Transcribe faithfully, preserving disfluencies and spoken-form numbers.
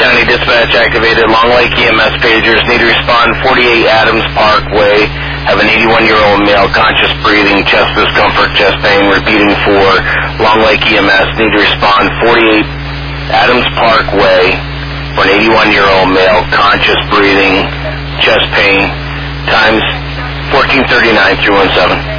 County Dispatch activated. Long Lake E M S pagers need to respond. forty-eight Adams Parkway. Have an eighty-one-year-old male, conscious breathing, chest discomfort, chest pain. Repeating for Long Lake E M S. Need to respond. forty-eight Adams Parkway for an eighty-one-year-old male, conscious breathing, chest pain. Times fourteen thirty-nine, three one seven.